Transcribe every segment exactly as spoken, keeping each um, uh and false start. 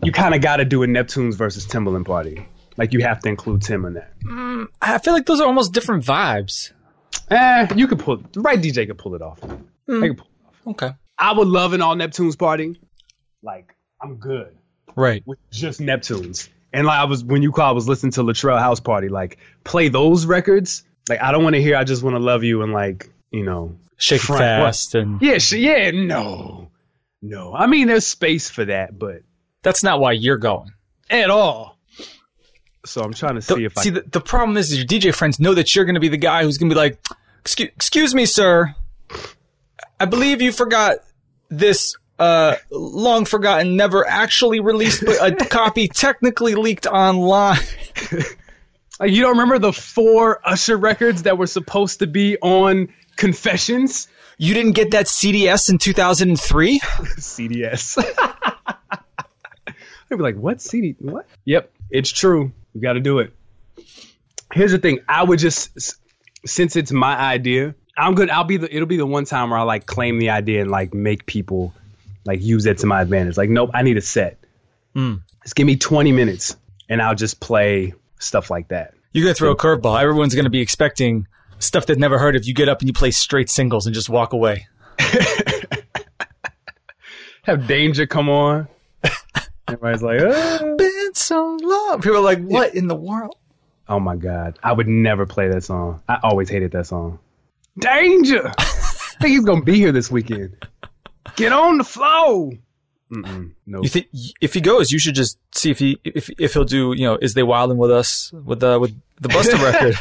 you kind of got to do a Neptunes versus Timbaland party. Like, you have to include Tim in that. Mm, I feel like those are almost different vibes. Eh, you could pull the right D J could pull it off. Mm. They could pull it off. Okay. I would love an all Neptunes party. Like, I'm good. Right. With just Neptunes. And like I was when you called, I was listening to Latrell House Party. Like, play those records. Like, I don't want to hear I Just Want to Love You and like, you know, Shake front, Fast what? and Yeah, sh- yeah, no. No. I mean, there's space for that, but that's not why you're going. At all. So I'm trying to see the, if see, I... See, the, the problem is, is your D J friends know that you're going to be the guy who's going to be like, excuse, excuse me, sir. I believe you forgot this uh, long forgotten, never actually released, but a copy technically leaked online. Like, you don't remember the four Usher records that were supposed to be on Confessions? You didn't get that C D S in two thousand three? C D S. They'd be like, what C D? What? Yep, it's true. You got to do it. Here's the thing. I would just, since it's my idea, I'm good. I'll be the, it'll be the one time where I like claim the idea and like make people like use it to my advantage. Like, nope, I need a set. Mm. Just give me twenty minutes and I'll just play stuff like that. You're going to throw a curveball. Everyone's going to be expecting stuff they've never heard of. You get up and you play straight singles and just walk away. Have Danger come on. Everybody's like, oh. Been so long. People are like, what in the world? Oh my God. I would never play that song. I always hated that song. Danger. I think he's going to be here this weekend. Get on the flow. Mm-mm, nope. You think if he goes, you should just see if he if if he'll do, you know, Is They Wildin' With Us with uh, with the Busta record.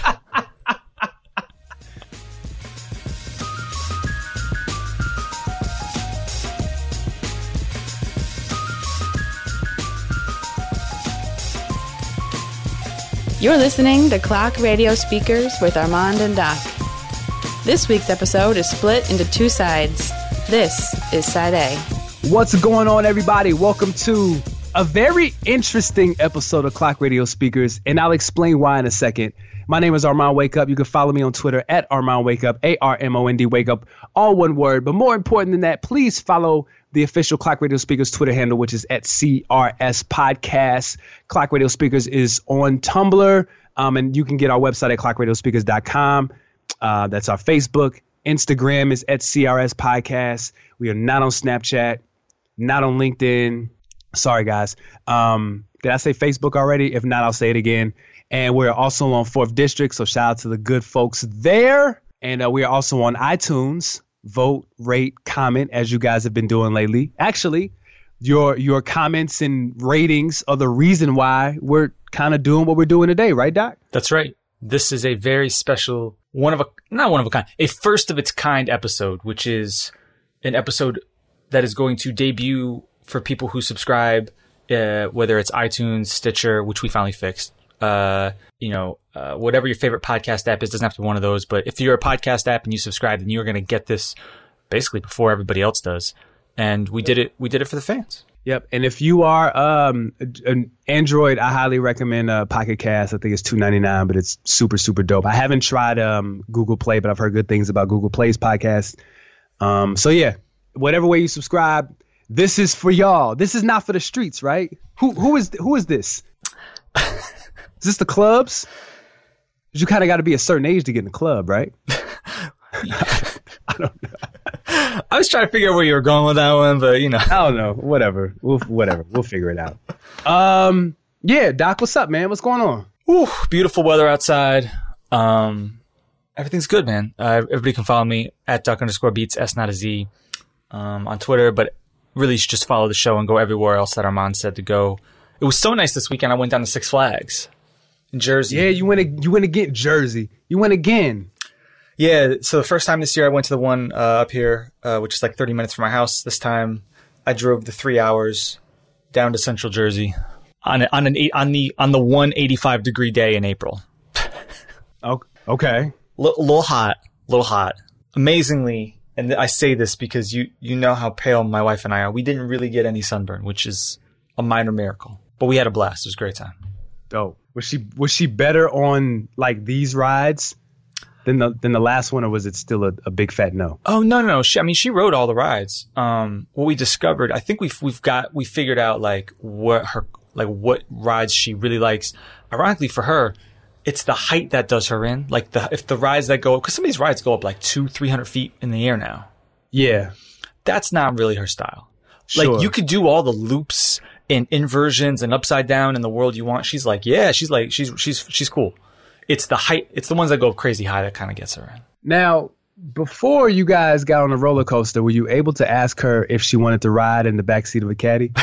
You're listening to Clock Radio Speakers with Armand and Doc. This week's episode is split into two sides. This is Side A. What's going on, everybody? Welcome to a very interesting episode of Clock Radio Speakers, and I'll explain why in a second. My name is Armand Wake Up. You can follow me on Twitter at Armand Wake Up, A R M O N D Wake Up, all one word. But more important than that, please follow the official Clock Radio Speakers Twitter handle, which is at C R S Podcast. Clock Radio Speakers is on Tumblr, um, and you can get our website at clock radio speakers dot com. Uh, that's our Facebook. Instagram is at C R S Podcast. We are not on Snapchat, not on LinkedIn. Sorry, guys. Um, did I say Facebook already? If not, I'll say it again. And we're also on fourth District, so shout out to the good folks there. And uh, we are also on iTunes. Vote, rate, comment, as you guys have been doing lately. Actually, your your comments and ratings are the reason why we're kind of doing what we're doing today, right, Doc? That's right. This is a very special, one of a, not one of a kind, a first of its kind episode, which is an episode that is going to debut for people who subscribe, uh, whether it's iTunes, Stitcher, which we finally fixed, uh, you know, uh, whatever your favorite podcast app is, doesn't have to be one of those, but if you're a podcast app and you subscribe, then you're going to get this basically before everybody else does. And we did it, we did it for the fans. Yep. And if you are um, an Android, I highly recommend uh, Pocket Cast. I think it's two ninety-nine, but it's super, super dope. I haven't tried um, Google Play, but I've heard good things about Google Play's podcast. Um, so, yeah, whatever way you subscribe, this is for y'all. This is not for the streets, right? Who Who is who is this? Is this the clubs? You kind of got to be a certain age to get in the club, right? I don't know. I was trying to figure out where you were going with that one, but you know, I don't know. Whatever. We'll whatever. We'll figure it out. Um. Yeah, Doc. What's up, man? What's going on? Whew, beautiful weather outside. Um, everything's good, man. Uh, everybody can follow me at Doc underscore Beats S not a Z um, on Twitter, but really you should just follow the show and go everywhere else that Armand said to go. It was so nice this weekend. I went down to Six Flags in Jersey. Yeah, you went. You went again, Jersey. You went again. Yeah, so the first time this year I went to the one uh, up here, uh, which is like thirty minutes from my house. This time I drove the three hours down to Central Jersey on a, on an eight, on the on the one eighty-five degree day in April. Oh, okay. A L- little hot, little hot. Amazingly, and I say this because you you know how pale my wife and I are. We didn't really get any sunburn, which is a minor miracle. But we had a blast. It was a great time. Dope. Was she was she better on like these rides? than the than the last one, or was it still a, a big fat no? Oh no, no, no. She, I mean, she rode all the rides. Um, what we discovered, I think we've we've got we figured out like what her like what rides she really likes. Ironically for her, it's the height that does her in. Like the if the rides that go, because some of these rides go up like two, three hundred feet in the air now. Yeah, that's not really her style. Sure. Like you could do all the loops and inversions and upside down in the world you want. She's like, yeah, she's like, she's she's she's cool. It's the height. It's the ones that go crazy high that kind of gets her in. Now, before you guys got on the roller coaster, were you able to ask her if she wanted to ride in the backseat of a caddy?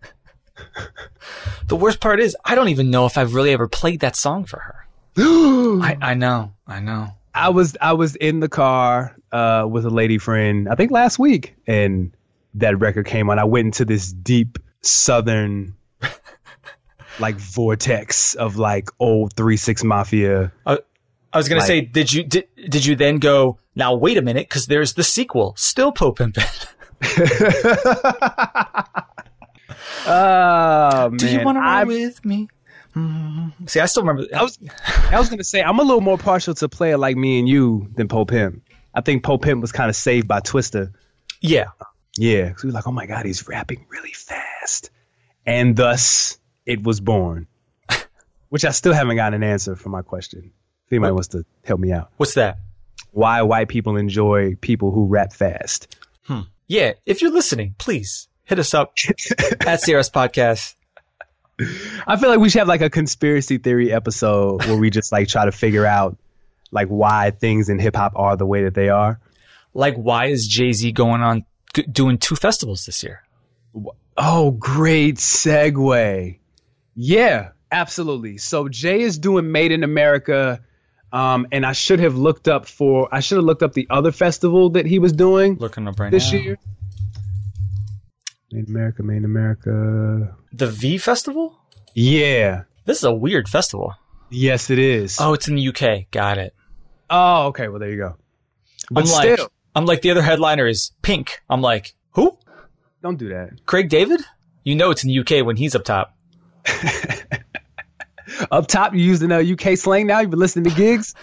The worst part is, I don't even know if I've really ever played that song for her. I, I know. I know. I was I was in the car uh, with a lady friend, I think last week, and that record came on. I went into this deep southern like vortex of like old three six Mafia. Uh, I was gonna like, say, did you did did you then go? Now wait a minute, because there's the sequel, still Po Pimpin'. Oh man! Do you want to ride with me? Mm-hmm. See, I still remember. I was I was gonna say I'm a little more partial to Play It Like Me and You than Po Pimp. I think Po Pimp was kind of saved by Twista. Yeah, yeah. Because we were like, oh my god, he's rapping really fast, and thus it was born. Which I still haven't gotten an answer for my question. If anybody what? wants to help me out, what's that? Why white people enjoy people who rap fast? Hmm. Yeah, if you're listening, please hit us up at C R S Podcast. I feel like we should have like a conspiracy theory episode where we just like try to figure out like why things in hip hop are the way that they are. Like, why is Jay-Z going on g- doing two festivals this year? Oh, great segue. Yeah, absolutely. So Jay is doing Made in America. Um, and I should have looked up for, I should have looked up the other festival that he was doing Looking up right this now. year. Made in America, Made in America. The V Festival? Yeah. This is a weird festival. Yes, it is. Oh, it's in the U K. Got it. Oh, okay. Well, there you go. But I'm still. Like, I'm like the other headliner is Pink. I'm like, who? Don't do that. Craig David? You know it's in the U K when he's up top. Up top, you using uh, U K slang now? You've been listening to gigs?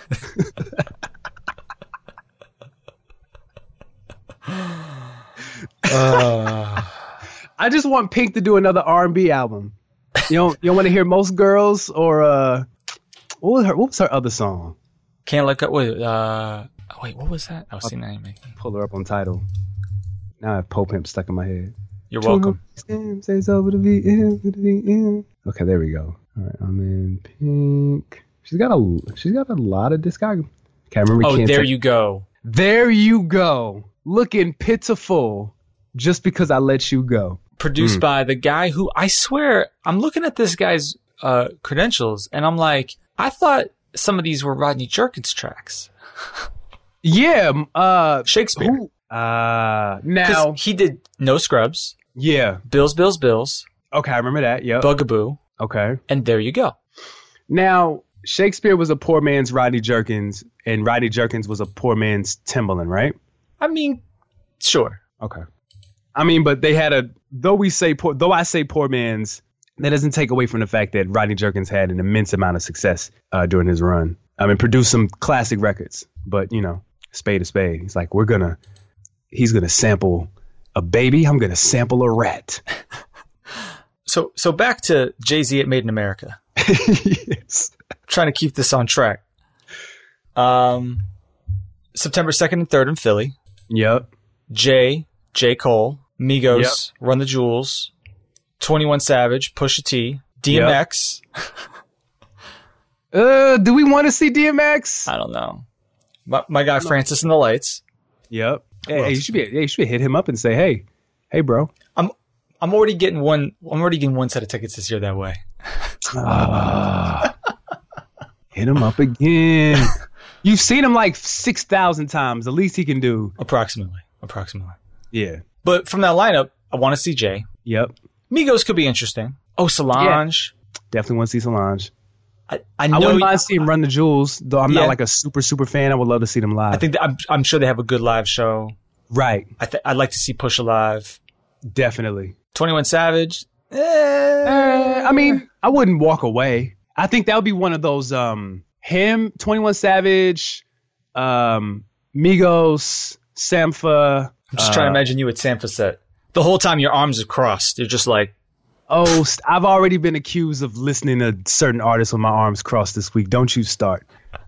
uh. I just want Pink to do another R and B album. You don't, you don't want to hear Most Girls or uh, what was her what was her other song? Can't Let Go. Wait, uh, wait, what was that? I was seeing that anime. Pull her up on Tidal. Now I have Po Pimp stuck in my head. You're welcome. Says over the V M, the V M. Okay, there we go. All right, I'm in Pink. She's got a she's got a lot of discography. Can't remember. Oh, can't there take, you go. There you go. Looking pitiful, just because I let you go. Produced mm. by the guy who, I swear, I'm looking at this guy's uh, credentials, and I'm like, I thought some of these were Rodney Jerkins tracks. Yeah, uh, Shakespeare. Who, uh, now he did No Scrubs. Yeah. Bills, Bills, Bills. Okay, I remember that. Yep. Bugaboo. Okay. And there you go. Now, Shakespeare was a poor man's Rodney Jerkins, and Rodney Jerkins was a poor man's Timbaland, right? I mean, sure. Okay. I mean, but they had a, though we say poor, though I say poor man's, that doesn't take away from the fact that Rodney Jerkins had an immense amount of success uh, during his run. I mean, produced some classic records, but, you know, spade to spade. He's like, we're going to, he's going to sample a baby. I'm going to sample a rat. So, so back to Jay-Z at Made in America. Yes. Trying to keep this on track. Um, September second and third in Philly. Yep. Jay, J. Cole, Migos, yep. Run the Jewels, twenty-one Savage, Pusha T, D M X. Yep. uh, do we want to see D M X? I don't know. My, my guy no. Francis and the Lights. Yep. Hey, hey, you should be. Hey, you should hit him up and say, "Hey, hey, bro." I'm I'm already getting one. I'm already getting one set of tickets this year that way. uh, hit him up again. You've seen him like six thousand times. The least he can do. Approximately. Approximately. Yeah. But from that lineup, I want to see Jay. Yep. Migos could be interesting. Oh, Solange. Yeah. Definitely want to see Solange. I, I, know I wouldn't mind seeing Run the Jewels, though I'm yeah. not like a super, super fan. I would love to see them live. I think that, I'm, I'm sure they have a good live show. Right. I th- I'd like to see Pusha live. Definitely. twenty-one Savage. Eh. Uh, I mean, I wouldn't walk away. I think that would be one of those, um, him, twenty-one Savage, um, Migos, Sampha. I'm just uh, trying to imagine you at Sampha set. The whole time your arms are crossed. You're just like, oh, st- I've already been accused of listening to certain artists with my arms crossed this week. Don't you start.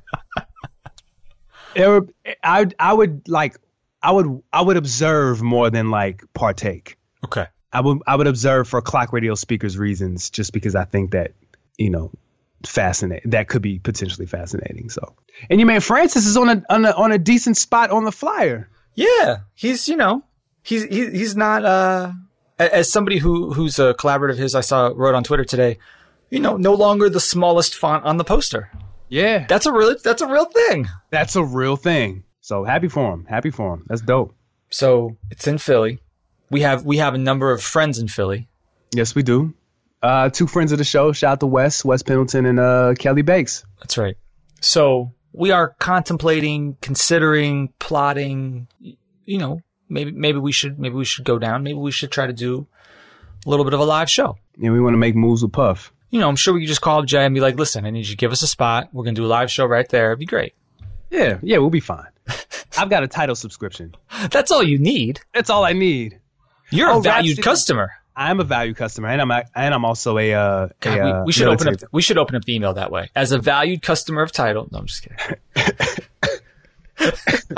It would, I I would like I would I would observe more than like partake. okay. I would I would observe for Clock Radio speakers reasons, just because I think that, you know, fascinating. That could be potentially fascinating. So, and your man Francis is on a on a on a decent spot on the flyer. Yeah, he's you know he's he, he's not uh as somebody who who's a collaborative of his I saw wrote on Twitter today. You know, no longer the smallest font on the poster. Yeah, That's a real that's a real thing. that's a real thing. So happy for him. Happy for him. That's dope. So it's in Philly. We have we have a number of friends in Philly. Yes, we do. Uh, two friends of the show. Shout out to Wes, Wes Pendleton, and uh, Kelly Bakes. That's right. So we are contemplating, considering, plotting. You know, maybe maybe we should maybe we should go down. Maybe we should try to do a little bit of a live show. Yeah, we want to make moves with Puff. You know, I'm sure we could just call up Jay and be like, "Listen, I need you to give us a spot. We're gonna do a live show right there. It'd be great." Yeah, yeah, we'll be fine. I've got a title subscription. That's all you need. That's all I need. You're Oh, a valued Rhapsody- customer. I'm a value customer, and I'm a, and I'm also a. Uh, God, a we, uh, we should open military- up. We should open up the email that way. As a valued customer of Tidal. No, I'm just kidding.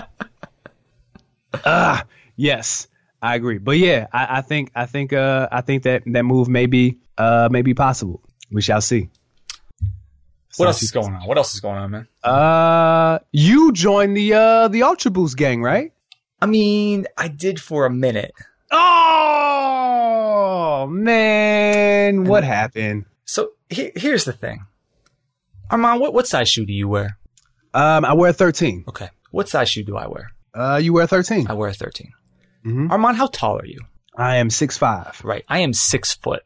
Ah, yes, I agree. But yeah, I, I think I think uh, I think that that move may be uh, may be possible. We shall see. What else is going on? What else is going on, man? Uh, you joined the uh the Ultra Boost gang, right? I mean, I did for a minute. Oh man, what happened? So he, here's the thing, Armand. What what size shoe do you wear? Um, I wear thirteen. Okay, what size shoe do I wear? Uh, you wear thirteen. I wear a thirteen. Mhm. Armand, how tall are you? I am six five. Right, I am six foot.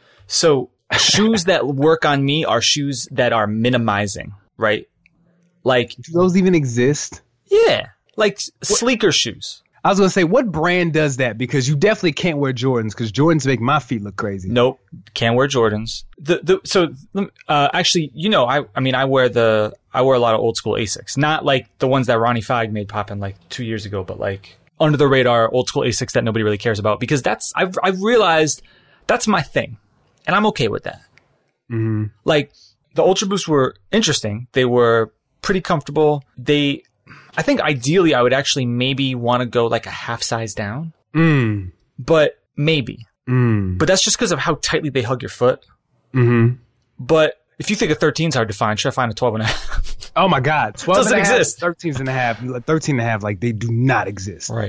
So shoes that work on me are shoes that are minimizing, right? Like, Do those even exist? yeah, like s- sleeker shoes. I was gonna say, what brand does that? Because you definitely can't wear Jordans, because Jordans make my feet look crazy. Nope, can't wear Jordans. The the so uh, actually, you know, I I mean, I wear the I wear a lot of old school Asics, not like the ones that Ronnie Fag made poppin' like two years ago, but like under the radar old school Asics that nobody really cares about, because that's I've I've realized that's my thing, and I'm okay with that. Mm-hmm. Like the Ultra Boosts were interesting. They were pretty comfortable. They, I think ideally I would actually maybe want to go like a half size down, Mm. but maybe. Mm. But that's just because of how tightly they hug your foot. Mm-hmm. But if you think a thirteen is hard to find, should I find a twelve and a half? Oh my God, twelve Doesn't and a half, exist. thirteen and a half, thirteen and a half, like they do not exist. Right.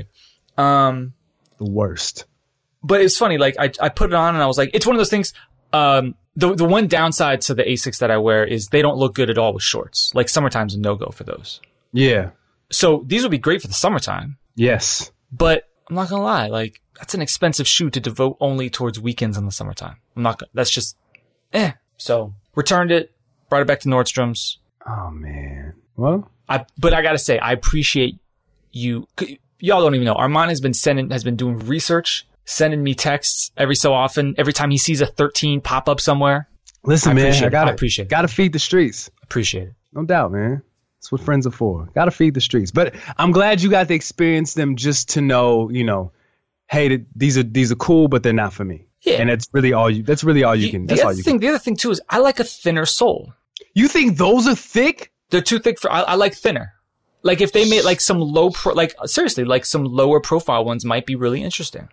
Um, The worst. but it's funny. Like I, I put it on and I was like, it's one of those things. Um, the the one downside to the Asics that I wear is they don't look good at all with shorts. Like summertime's a no go for those. Yeah. So these would be great for the summertime. Yes. But I'm not gonna lie, like that's an expensive shoe to devote only towards weekends in the summertime. I'm not gonna, that's just, eh. So returned it, brought it back to Nordstrom's. Oh man. Well. I, but I gotta say, I appreciate you. Y'all don't even know. Armand has been sending, has been doing research, sending me texts every so often. Every time he sees a thirteen pop up somewhere. Listen, I man, appreciate I it. got I to appreciate it. Got to feed the streets. Appreciate it. No doubt, man. That's what friends are for. Got to feed the streets. But I'm glad you got to experience them just to know, you know, hey, th- these are these are cool, but they're not for me. Yeah. And that's really all you. That's really all you The- can. the That's all other you thing, can. the other thing too is I like a thinner sole. You think those are thick? They're too thick for, I, I like thinner. Like if they made like some low pro, like seriously, like some lower profile ones might be really interesting.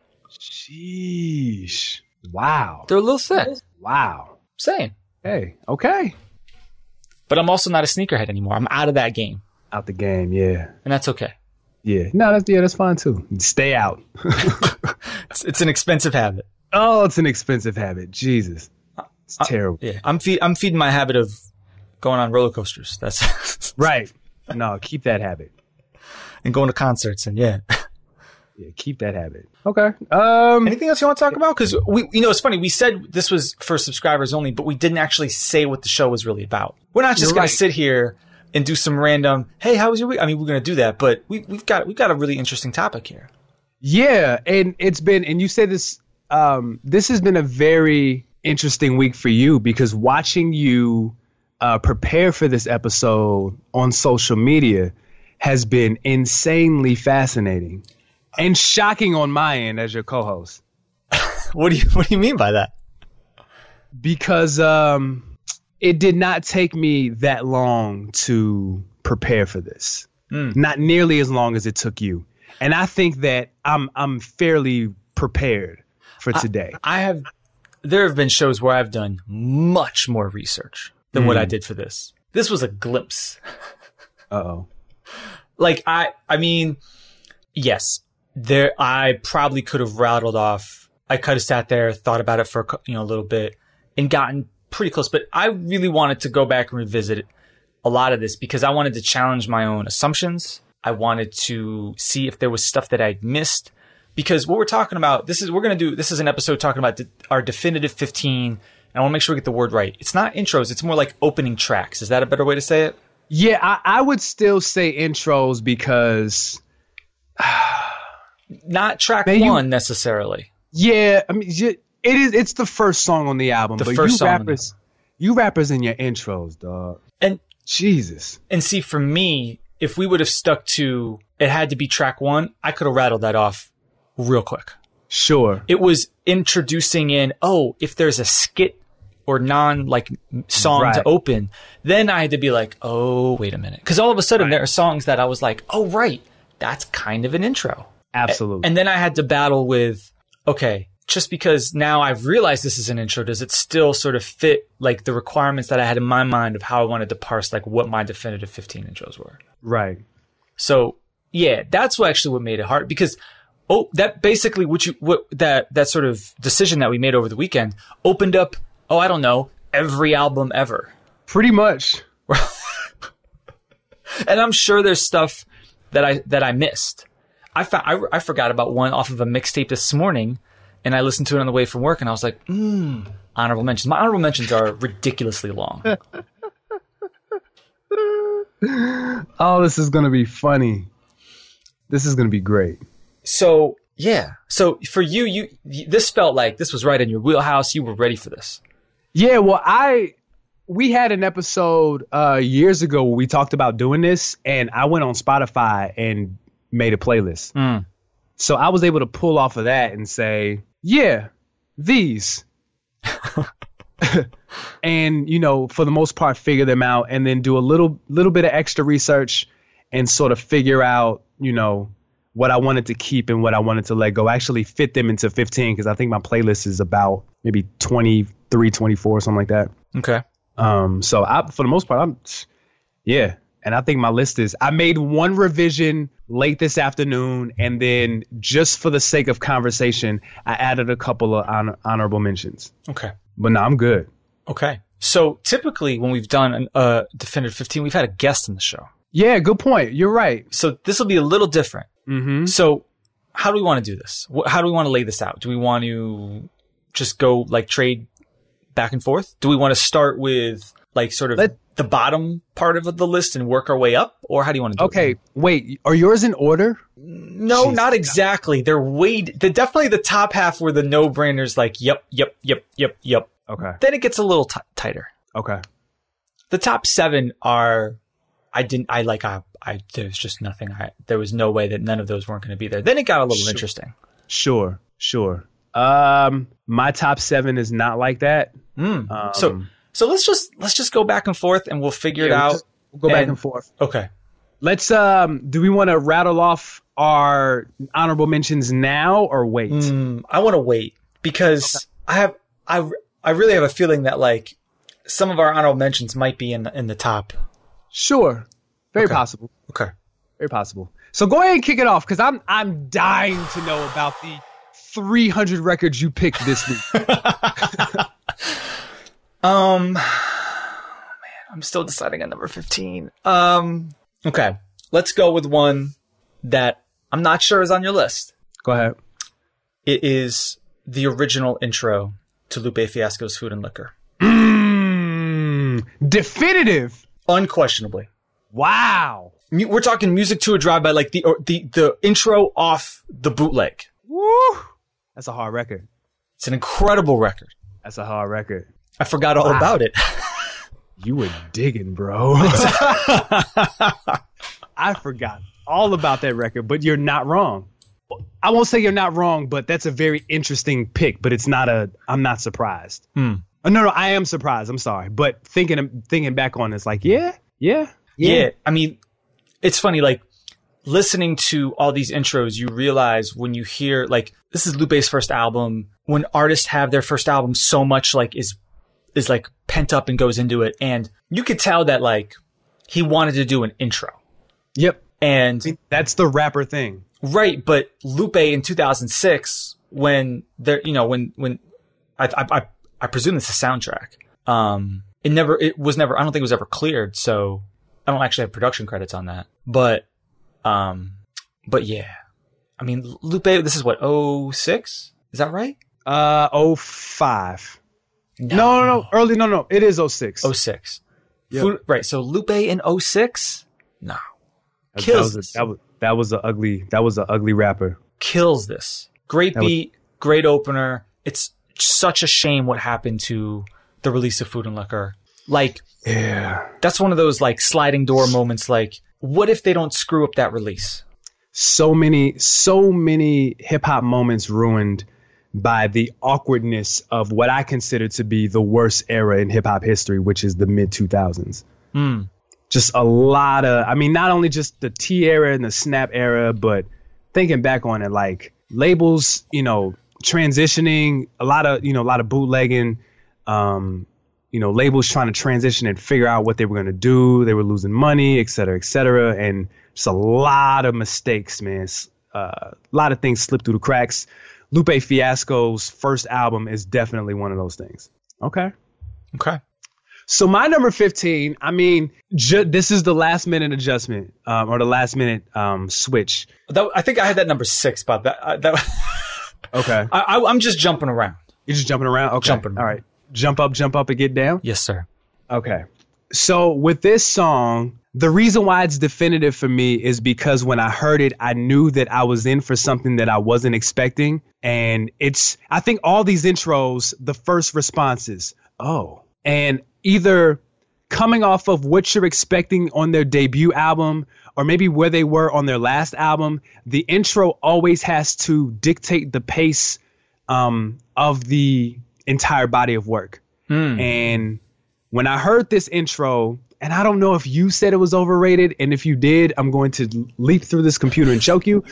Sheesh. Wow. They're a little thin. Wow. Saying. Hey. Okay. But I'm also not a sneakerhead anymore. I'm out of that game. Out the game. Yeah. And that's okay. Yeah. No, that's yeah. That's fine too. Stay out. It's, it's an expensive habit. Oh, it's an expensive habit. Jesus. It's terrible. Yeah. I'm feed, I'm feeding my habit of going on roller coasters. That's Right. No, keep that habit. and going to concerts and yeah. Yeah, keep that habit. Okay. Um. Anything else you want to talk about? Because we, you know, it's funny. We said this was for subscribers only, but we didn't actually say what the show was really about. We're not just You're going right. to sit here and do some random, hey, how was your week? I mean, we're going to do that, but we, we've got we've got a really interesting topic here. Yeah, and it's been, and you say this. Um, this has been a very interesting week for you, because watching you uh, prepare for this episode on social media has been insanely fascinating and shocking on my end as your co-host. What do you What do you mean by that? Because um, it did not take me that long to prepare for this. Mm. Not nearly as long as it took you. And I think that I'm I'm fairly prepared for today. I, I have. There have been shows where I've done much more research than mm. what I did for this. This was a glimpse. Uh-oh. Like, I, I mean, yes, there, I probably could have rattled off. I could have sat there, thought about it for, you know, a little bit and gotten pretty close. But I really wanted to go back and revisit a lot of this because I wanted to challenge my own assumptions. I wanted to see if there was stuff that I'd missed. Because what we're talking about, this is, we're going to do, this is an episode talking about de- our definitive fifteen. And I want to make sure we get the word right. It's not intros. It's more like opening tracks. Is that a better way to say it? Yeah, I, I would still say intros because. Not track man, one you, necessarily. Yeah. I mean, it is, it's the first song on the album. The but first you song. Rappers, you rappers in your intros, dog. And Jesus. And see, for me, if we would have stuck to, it had to be track one, I could have rattled that off real quick. Sure. It was introducing in, oh, if there's a skit or non like song right. to open, then I had to be like, oh, wait a minute. Because all of a sudden right. there are songs that I was like, oh, right, that's kind of an intro. Absolutely. And then I had to battle with, okay, just because now I've realized this is an intro, does it still sort of fit like the requirements that I had in my mind of how I wanted to parse like what my definitive fifteen intros were? Right. So yeah, that's what actually what made it hard because oh, that basically what you what that that sort of decision that we made over the weekend opened up, oh, I don't know, every album ever. Pretty much. And I'm sure there's stuff that I that I missed. I found I, I forgot about one off of a mixtape this morning, and I listened to it on the way from work, and I was like, hmm, honorable mentions. My honorable mentions are ridiculously long. Oh, this is gonna be funny. This is gonna be great. So yeah. So for you, you this felt like this was right in your wheelhouse. You were ready for this. Yeah. Well, I we had an episode uh, years ago where we talked about doing this, and I went on Spotify and made a playlist. Mm. So I was able to pull off of that and say, yeah, these. And, you know, for the most part, figure them out and then do a little little bit of extra research and sort of figure out, you know, what I wanted to keep and what I wanted to let go. Actually fit them into fifteen because I think my playlist is about maybe twenty-three, twenty-four, something like that. Okay. Um. So I, for the most part, I'm, yeah. And I think my list is, I made one revision late this afternoon, and then just for the sake of conversation, I added a couple of honor, honorable mentions. Okay. But no, I'm good. Okay. So typically when we've done a uh, Definitive fifteen, we've had a guest on the show. Yeah, good point. You're right. So this will be a little different. Mm-hmm. So how do we want to do this? How do we want to lay this out? Do we want to just go like trade back and forth? Do we want to start with like sort of Let, the bottom part of the list and work our way up? Or how do you want to do okay, it? Okay, wait. Are yours in order? No, Jeez. Not exactly. They're way, they're definitely the top half were the no-brainers like, yep, yep, yep, yep, yep. Okay. Then it gets a little t- tighter. Okay. The top seven are, I didn't, I like, I, I, there's just nothing. I, there was no way that none of those weren't going to be there. Then it got a little sure. interesting. Sure, sure. Um, my top seven is not like that. Mm. Um, so, so let's just, let's just go back and forth and we'll figure yeah, it out. We'll, just, we'll go and, back and forth. Okay. Let's, um, do we want to rattle off our honorable mentions now or wait? Mm, I want to wait because okay. I have, I, I really have a feeling that like some of our honorable mentions might be in the, in the top. Sure. Very okay. possible. Okay. Very possible. So go ahead and kick it off because I'm I'm dying to know about the three hundred records you picked this week. um, man, I'm still deciding on number fifteen. Um, okay, let's go with one that I'm not sure is on your list. Go ahead. It is the original intro to Lupe Fiasco's Food and Liquor. Mm, definitive. Unquestionably. Wow. We're talking Music to a Drive-By, like the the the intro off the bootleg. Woo! That's a hard record. It's an incredible record. That's a hard record. I forgot all wow. about it. You were digging, bro. I forgot all about that record, but you're not wrong. I won't say you're not wrong, but that's a very interesting pick, but it's not a, I'm not surprised. Hmm. Oh, no, no, I am surprised. I'm sorry. But thinking thinking back on it, it's like, yeah, yeah, yeah, yeah. I mean, it's funny, like, listening to all these intros, you realize when you hear, like, this is Lupe's first album, when artists have their first album, so much, like, is, is, like, pent up and goes into it. And you could tell that, like, he wanted to do an intro. Yep. And I mean, that's the rapper thing. Right, but Lupe in two thousand six, when there, you know, when, when, I, I, I, I presume it's a soundtrack. Um, it never, it was never, I don't think it was ever cleared, so I don't actually have production credits on that. But, um, but yeah. I mean, Lupe, this is what, oh six? Is that right? Uh, oh five. No, No, no, no. Early, no, no. It is oh six. oh six. Yep. Food, right, so Lupe in oh six? No. That Kills was a, this. that was that was a ugly that was an ugly rapper. Kills this. Great That was- beat, great opener. It's such a shame what happened to the release of Food and Liquor. Like, Yeah. that's one of those like sliding door moments. Like, what if they don't screw up that release? So many, so many hip hop moments ruined by the awkwardness of what I consider to be the worst era in hip hop history, which is the mid two thousands. Mm. Just a lot of, I mean, not only just the T era and the Snap era, but thinking back on it, like labels, you know, transitioning, a lot of, you know, a lot of bootlegging, um, you know, labels trying to transition and figure out what they were going to do. They were losing money, et cetera, et cetera. And just a lot of mistakes, man. Uh, a lot of things slipped through the cracks. Lupe Fiasco's first album is definitely one of those things. Okay. Okay. So my number fifteen, I mean, ju- this is the last minute adjustment um, or the last minute um, switch. That, I think I had that number six, Bob. That, I, that, Okay. I, I, I'm just jumping around. You're just jumping around? Okay. Jumping around. All right. Jump up, jump up, and get down? Yes, sir. Okay. So with this song, the reason why it's definitive for me is because when I heard it, I knew that I was in for something that I wasn't expecting. And it's, I think all these intros, the first response is, oh. And either coming off of what you're expecting on their debut album or maybe where they were on their last album, the intro always has to dictate the pace um, of the entire body of work. Mm. And when I heard this intro, and I don't know if you said it was overrated, and if you did, I'm going to leap through this computer and choke you.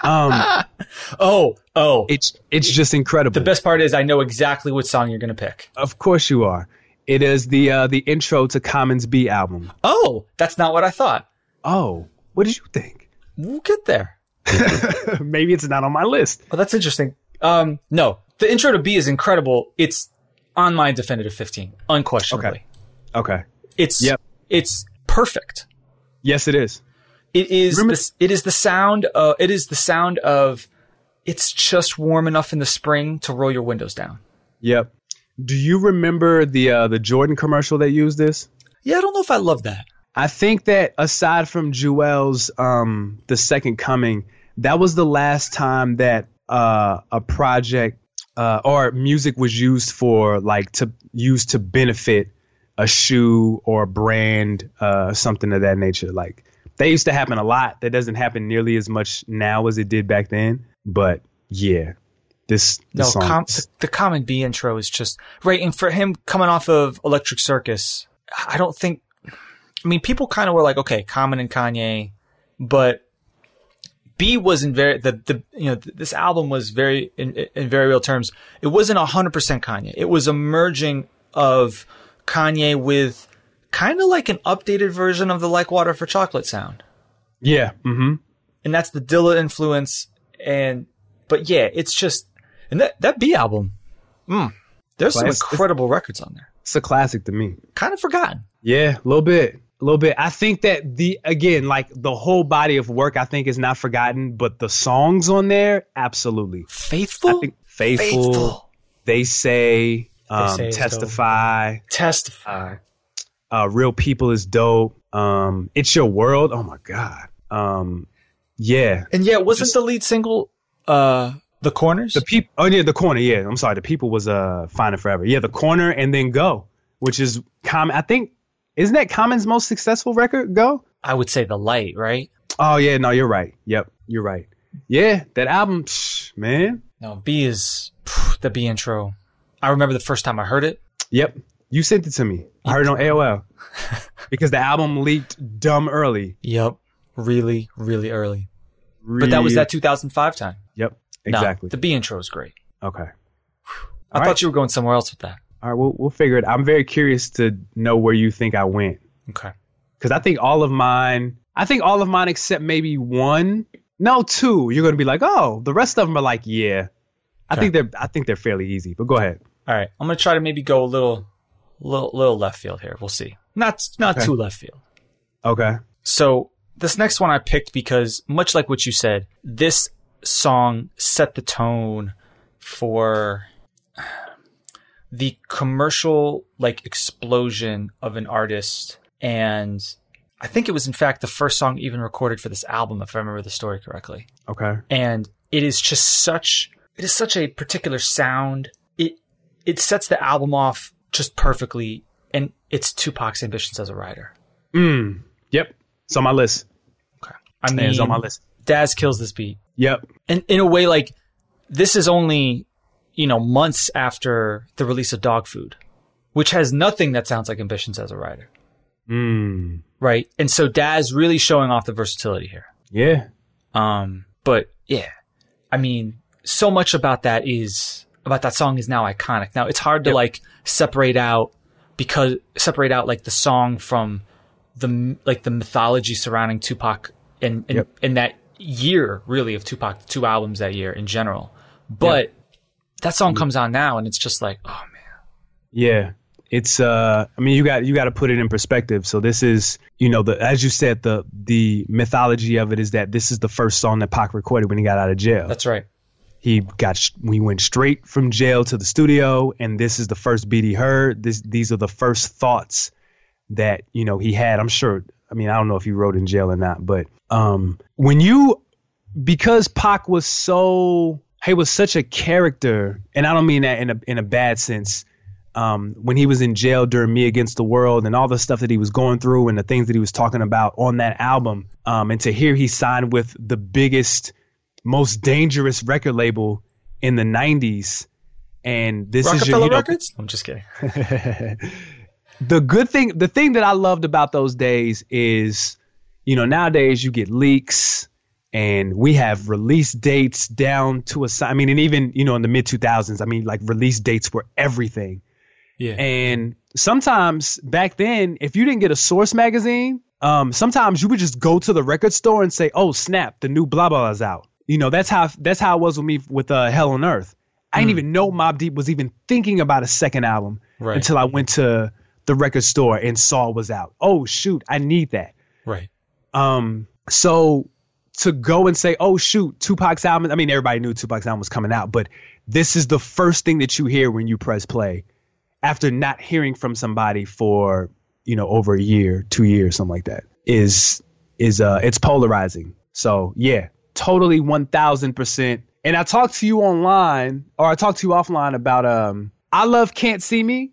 Um, oh, oh. it's it's just incredible. The best part is I know exactly what song you're going to pick. Of course you are. It is the uh, the intro to Common's B album. Oh, that's not what I thought. Oh, what did you think? We'll get there. Maybe it's not on my list. Oh, that's interesting. Um, no, the intro to B is incredible. It's on my definitive fifteen, unquestionably. Okay. Okay. It's Yep. it's perfect. Yes, it is. It is Remember- this, it is the sound of it is the sound of it's just warm enough in the spring to roll your windows down. Yep. Do you remember the uh, the Jordan commercial that used this? Yeah, I don't know if I love that. I think that aside from Jewel's um, The Second Coming, that was the last time that uh, a project uh, or music was used for like to use to benefit a shoe or a brand, uh, something of that nature. Like that used to happen a lot. That doesn't happen nearly as much now as it did back then. But yeah, this, No, this song. com- the, the Common B intro is just right. And for him coming off of Electric Circus, I don't think. I mean, people kind of were like, okay, Common and Kanye, but B wasn't very the the you know this album was very in, in very real terms. It wasn't a hundred percent Kanye. It was a merging of Kanye with kind of like an updated version of the Like Water for Chocolate sound. Yeah. Mm-hmm. And that's the Dilla influence. And but yeah, it's just and that that B album. Mm, there's some Class- incredible records on there. It's a classic to me. Kind of forgotten. Yeah, a little bit. A little bit. I think that the, again, like the whole body of work, I think is not forgotten, but the songs on there, absolutely. Faithful? I think Faithful, Faithful. They Say, um, Say is Testify, Testify. uh, Real People is dope. Um, It's Your World. Oh my God. Um, yeah. And yeah, wasn't Just- the lead single uh The Corners? The people, oh yeah, The Corner. Yeah. I'm sorry. The People was, uh, Fine and Forever. Yeah. The Corner and then Go, which is common. I think, isn't that Common's most successful record? Go? I would say The Light, right? Oh yeah, no, you're right. Yep, you're right. Yeah, that album, psh, man. No, B is phew, the B intro. I remember the first time I heard it. Yep, you sent it to me. I heard it on A O L because the album leaked dumb early. Yep, really, really early. Real... But that was that two thousand five time. Yep, exactly. No, the B intro is great. Okay. I All thought right. you were going somewhere else with that. All right, we'll we'll figure it. I'm very curious to know where you think I went. Okay. Because I think all of mine, I think all of mine except maybe one, no, two. You're going to be like, oh, the rest of them are like, yeah. I Okay. think they're, I think they're fairly easy. But go ahead. All right, I'm gonna try to maybe go a little, little, little left field here. We'll see. Not, not Okay. too left field. Okay. So this next one I picked because, much like what you said, this song set the tone for the commercial like explosion of an artist. And I think it was, in fact, the first song even recorded for this album, if I remember the story correctly. Okay. And it is just such, it is such a particular sound. It, it sets the album off just perfectly. And it's Tupac's Ambitions as a Writer. Mm. Yep. It's on my list. Okay. I mean, it's on my list. Daz kills this beat. Yep. And in a way, like, this is only, you know, months after the release of Dog Food, which has nothing that sounds like Ambitions as a Writer. Mm. Right. And so Daz really showing off the versatility here. Yeah. Um, but yeah, I mean, so much about that is about that song is now iconic. Now it's hard to Yep. like separate out because separate out like the song from the, like the mythology surrounding Tupac and, and, Yep. and that year really of Tupac, the two albums that year in general. But Yep. that song comes on now and it's just like, oh man. Yeah. It's uh I mean you got you got to put it in perspective. So this is, you know, the as you said, the the mythology of it is that this is the first song that Pac recorded when he got out of jail. That's right. He got we went straight from jail to the studio, and this is the first beat he heard. This these are the first thoughts that, you know, he had. I'm sure. I mean, I don't know if he wrote in jail or not, but um when you because Pac was so he was such a character, and I don't mean that in a in a bad sense. Um, when he was in jail during Me Against the World and all the stuff that he was going through and the things that he was talking about on that album. Um, and to hear he signed with the biggest, most dangerous record label in the nineties. And this is your, Rockefeller you know, Records? I'm just kidding. the good thing, the thing that I loved about those days is, you know, nowadays you get leaks and we have release dates down to a, I mean, and even, you know, in the mid two thousands, I mean, like release dates were everything. Yeah. And sometimes back then, if you didn't get a Source magazine, um, sometimes you would just go to the record store and say, "Oh snap, the new blah blah is out." You know, that's how that's how it was with me with uh, Hell on Earth. I didn't even know Mobb Deep was even thinking about a second album Right. until I went to the record store and saw it was out. Oh shoot, I need that. Right. Um, so to go and say, "Oh shoot, Tupac's album." I mean, everybody knew Tupac's album was coming out, but this is the first thing that you hear when you press play. After not hearing from somebody for, you know, over a year, two years, something like that, is is uh it's polarizing. So yeah, totally one thousand percent. And I talked to you online, or I talked to you offline about um I love Can't See Me.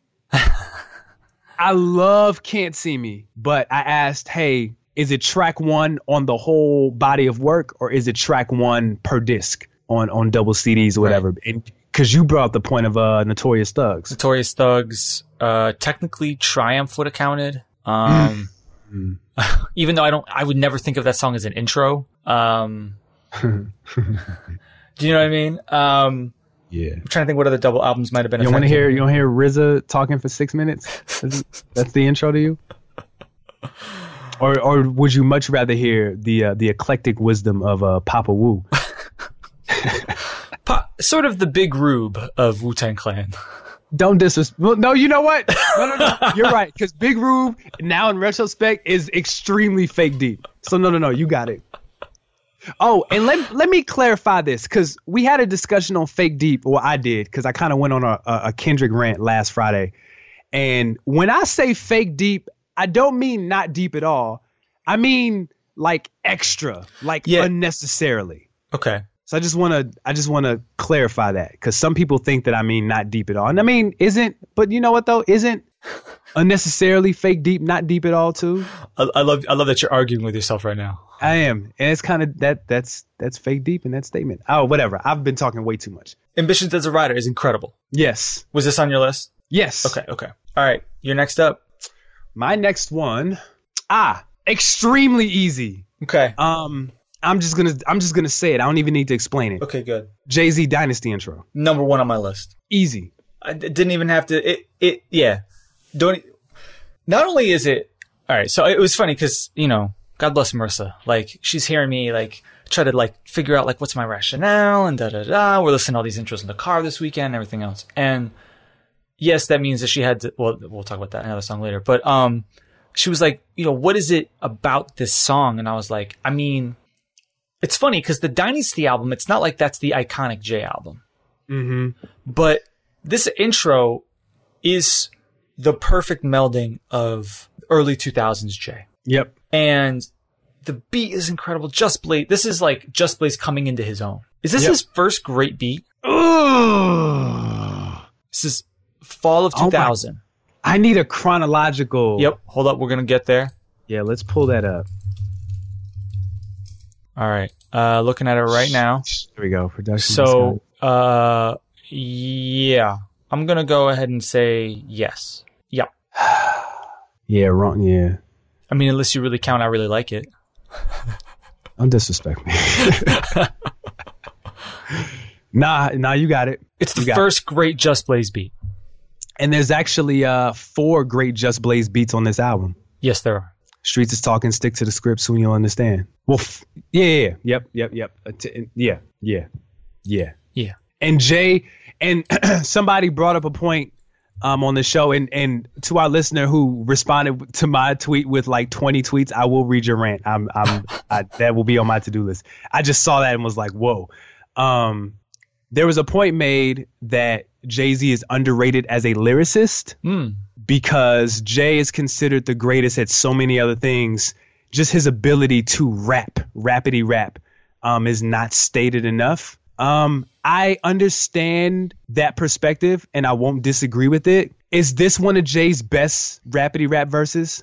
I love Can't See Me, but I asked, hey, is it track one on the whole body of work, or is it track one per disc on on double C Ds or whatever? Right. And because you brought up the point of uh, Notorious Thugs. Notorious Thugs, uh, technically Triumph would have counted. Um, mm. Even though I don't, I would never think of that song as an intro. Um, do you know what I mean? Um, yeah. I'm trying to think what other double albums might have been. You want to hear? You want to hear R Z A talking for six minutes? That's the intro to you. Or, or would you much rather hear the uh, the eclectic wisdom of uh, Papa Wu? Pa- sort of the Big Rube of Wu-Tang Clan. Don't disrespect. Well, no, you know what? No, no, no. You're right. Because Big Rube, now in retrospect, is extremely fake deep. So no, no, no. You got it. Oh, and let let me clarify this, because we had a discussion on fake deep. Well, I did, because I kind of went on a, a Kendrick rant last Friday. And when I say fake deep, I don't mean not deep at all. I mean like extra, like yeah. unnecessarily. Okay. So I just want to I just want to clarify that, because some people think that I mean not deep at all. And I mean, isn't, but you know what though? Isn't unnecessarily fake deep, not deep at all too. I, I love I love that you're arguing with yourself right now. I am, and it's kind of that that's that's fake deep in that statement. Oh, whatever. I've been talking way too much. Ambitions as a writer is incredible. Yes. Was this on your list? Yes. Okay. Okay. All right. You're next up. My next one, ah, extremely easy. Okay. Um, I'm just gonna I'm just gonna say it. I don't even need to explain it. Okay. Good. Jay-Z Dynasty intro. Number one on my list. Easy. I d- didn't even have to. It. It. Yeah. Don't. e- Not only is it all right. So it was funny because you know, God bless Marissa. Like she's hearing me like try to like figure out like what's my rationale and da da da. We're listening to all these intros in the car this weekend and everything else. And yes, that means that she had to. Well, we'll talk about that in another song later. But um, she was like, you know, what is it about this song? And I was like, I mean, it's funny because the Dynasty album. It's not like that's the iconic J album. Mm-hmm. But this intro is the perfect melding of early two thousands J. Yep. And the beat is incredible. Just Blaze. This is like Just Blaze coming into his own. Is this Yep. his first great beat? Ugh. This is fall of Oh my- two thousand. I need a chronological. Yep. Hold up. We're going to get there. Yeah, let's pull that up. All right. Uh, looking at it right now. There we go. Production. So, uh, yeah. I'm going to go ahead and say yes. Yeah. Yeah, wrong. Yeah. I mean, unless you really count, I really like it. Don't disrespect me. nah, nah, you got it. It's the You got first great Just Blaze beat. And there's actually uh four great Just Blaze beats on this album. Yes, there are. Streets is talking, stick to the script, soon you'll understand. Well, f- yeah, yeah, yeah, yep, yep, yep. Uh, t- yeah, yeah, yeah. Yeah. And Jay, and somebody brought up a point um on the show, and and to our listener who responded to my tweet with like twenty tweets, I will read your rant. I'm I'm I, that will be on my to do list. I just saw that and was like, whoa. Um, there was a point made that Jay-Z is underrated as a lyricist. Mm. Because Jay is considered the greatest at so many other things. Just his ability to rap, rapidy rap, um, is not stated enough. Um, I understand that perspective, and I won't disagree with it. Is this one of Jay's best rapidy rap verses?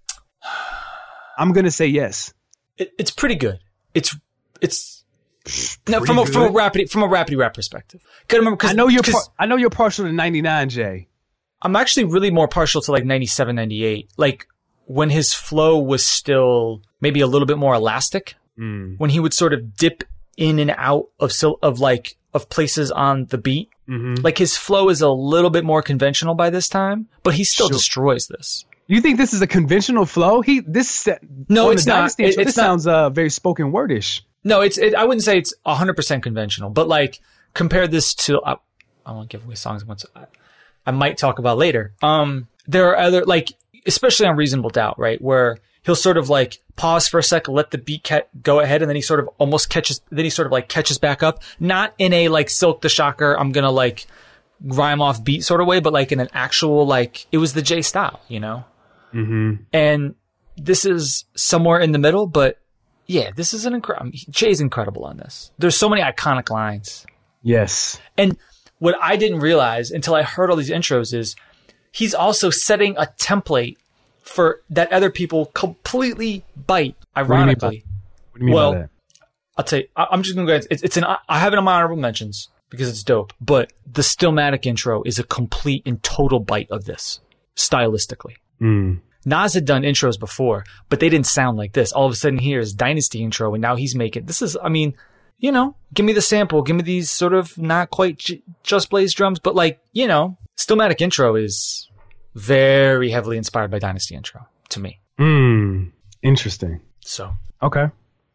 I'm gonna say yes. It, it's pretty good. It's it's no, from a, from a rapidy from a rapidy rap perspective. Gotta remember, cause, I know you're cause par- I know you're partial to ninety-nine, Jay. I'm actually really more partial to like ninety-seven, ninety-eight. Like when his flow was still maybe a little bit more elastic. Mm. When he would sort of dip in and out of so of like of places on the beat. Mm-hmm. Like his flow is a little bit more conventional by this time, but he still Sure. destroys this. You think this is a conventional flow? He this No, on it's the not. Dynasty It- intro, it's this not. sounds uh, very spoken wordish. No, it's it, I wouldn't say it's one hundred percent conventional, but like compare this to I, I won't give away songs once I, I might talk about later. Um, there are other like especially on Reasonable Doubt, right, where he'll sort of like pause for a second, let the beat ca- go ahead, and then he sort of almost catches, then he sort of like catches back up, not in a like Silk the Shocker, I'm gonna like rhyme off beat sort of way, but like in an actual like it was the J style, you know. Mm-hmm. And this is somewhere in the middle, but yeah, this is an incredible. Jay's incredible on this. There's so many iconic lines. Yes. And what I didn't realize until I heard all these intros is he's also setting a template for that other people completely bite. What do you mean by- Ironically, What do you mean well, by that? I'll tell you. I- I'm just gonna go ahead. It's, it's an. I have it on my honorable mentions because it's dope. But the Stillmatic intro is a complete and total bite of this stylistically. Mm. Nas had done intros before, but they didn't sound like this. All of a sudden, here's Dynasty intro, and now he's making this is. I mean, you know, give me the sample, give me these sort of not quite j- Just Blaze drums, but like you know, Stillmatic intro is very heavily inspired by Dynasty intro to me. Mm. Interesting. So, Okay.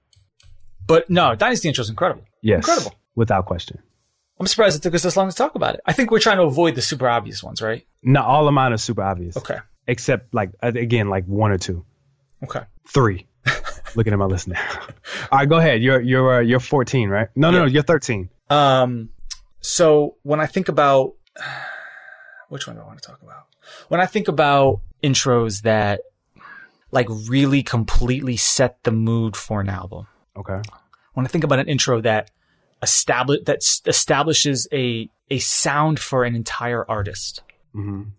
but no, Dynasty intro is incredible. Yes. Incredible. Without question. I'm surprised it took us this long to talk about it. I think we're trying to avoid the super obvious ones, right? No, all of mine are super obvious. Okay. Except like uh, again, like one or two, Okay. three. Looking at my list now. All right, go ahead. You're you're uh, you're fourteen, right? No, no, Yeah. no. You're thirteen. Um, so when I think about, which one do I want to talk about? When I think about intros that like really completely set the mood for an album. Okay. When I think about an intro that establish that s- establishes a, a sound for an entire artist. Mm-hmm.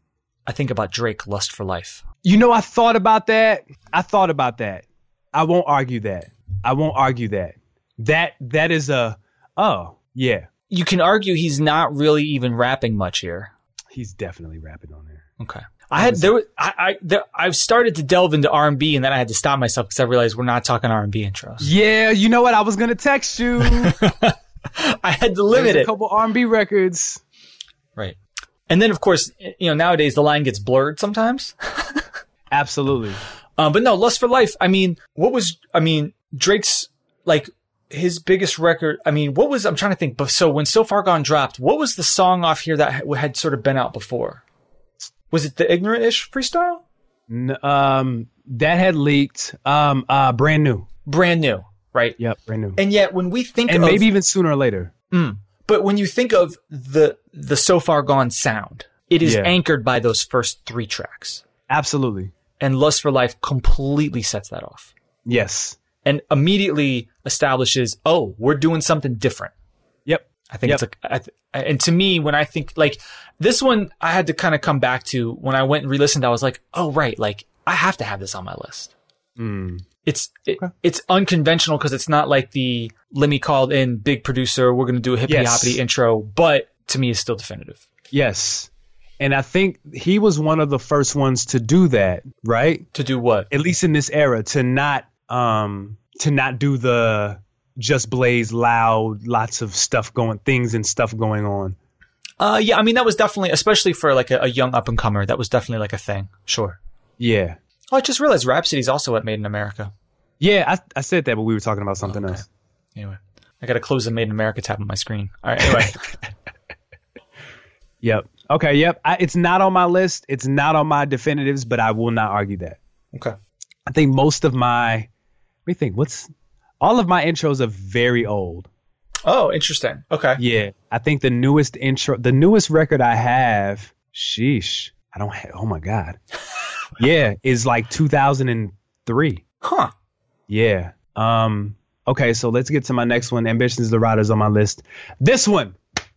I think about Drake, Lust for Life. You know, I thought about that. I thought about that. I won't argue that. I won't argue that. That that is a oh yeah. You can argue he's not really even rapping much here. He's definitely rapping on there. Okay. I had there. Was, I I there, I've started to delve into R and B, and then I had to stop myself because I realized we're not talking R and B intros. Yeah, you know what? I was gonna text you. I had to limit There's it. A couple R and B records. Right. And then, of course, you know, nowadays the line gets blurred sometimes. Absolutely. Um, but no, Lust for Life. I mean, what was? I mean, Drake's like his biggest record. I mean, what was? I'm trying to think. But so when So Far Gone dropped, what was the song off here that had sort of been out before? Was it the Ignorant-ish freestyle? N- um, that had leaked. Um, uh, brand new. Brand new, right? Yep, brand new. And yet, when we think and of, maybe even sooner or later. Mm, but when you think of the the So Far Gone sound, it is Yeah. anchored by those first three tracks. Absolutely. And Lust for Life completely sets that off. Yes. And immediately establishes, oh, we're doing something different. Yep. I think Yep. it's like, I th- and to me, when I think like this one, I had to kind of come back to when I went and re-listened. I was like, oh, right. Like I have to have this on my list. Mm. It's, it, Okay. it's unconventional because it's not like the Lemmy called in big producer. We're going to do a hippie Yes. hoppity intro, but to me it's still definitive. Yes. And I think he was one of the first ones to do that, right? To do what? At least in this era, to not um to not do the just blaze loud, lots of stuff going, things and stuff going on. Uh, yeah, I mean, that was definitely, especially for like a, a young up and comer, that was definitely like a thing. Sure. Yeah. Oh, I just realized Rhapsody's also at Made in America. Yeah, I, I said that, but we were talking about something Okay. else. Anyway, I got to close the Made in America tab on my screen. All right, anyway. Yep. Okay, yep. I, it's not on my list. It's not on my definitives, but I will not argue that. Okay. I think most of my, let me think, what's, all of my intros are very old. Oh, interesting. Okay. Yeah. I think the newest intro, the newest record I have, sheesh, I don't have, oh my God. Yeah, is like two thousand three. Huh. Yeah. Um. Okay, so let's get to my next one. Ambitions the Riders on my list. This one.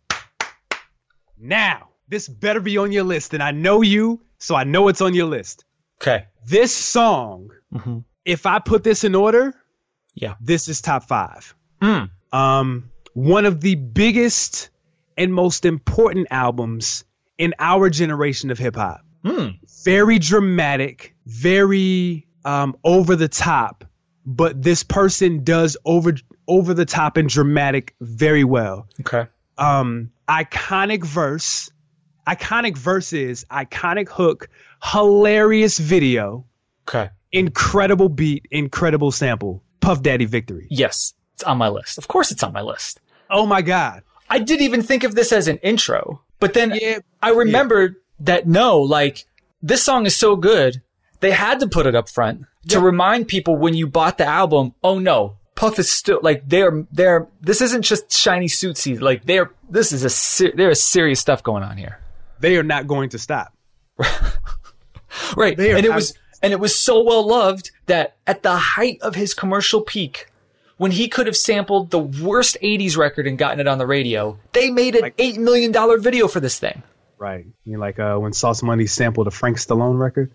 Now, this better be on your list, and I know you, so I know it's on your list. Okay. This song, Mm-hmm. if I put this in order, Yeah. this is top five. Mm. Um, one of the biggest and most important albums in our generation of hip hop. Mm. Very dramatic, very um, over the top, but this person does over over the top and dramatic very well. Okay. Um, iconic verse, iconic verses, iconic hook, hilarious video, Okay. incredible beat, incredible sample. Puff Daddy Victory. Yes. It's on my list. Of course it's on my list. Oh my God. I didn't even think of this as an intro, but then Yeah. I remembered that no, like this song is so good. They had to put it up front to Yeah. remind people when you bought the album, oh no, Puff is still like they're, they're, this isn't just shiny suitsy. Like they're, this is a, ser- there is serious stuff going on here. They are not going to stop. Right. They are And it not- was, and it was so well loved that at the height of his commercial peak, when he could have sampled the worst eighties record and gotten it on the radio, they made an Like- eight million dollars video for this thing. Right. You know, like uh, when Sauce Money sampled a Frank Stallone record.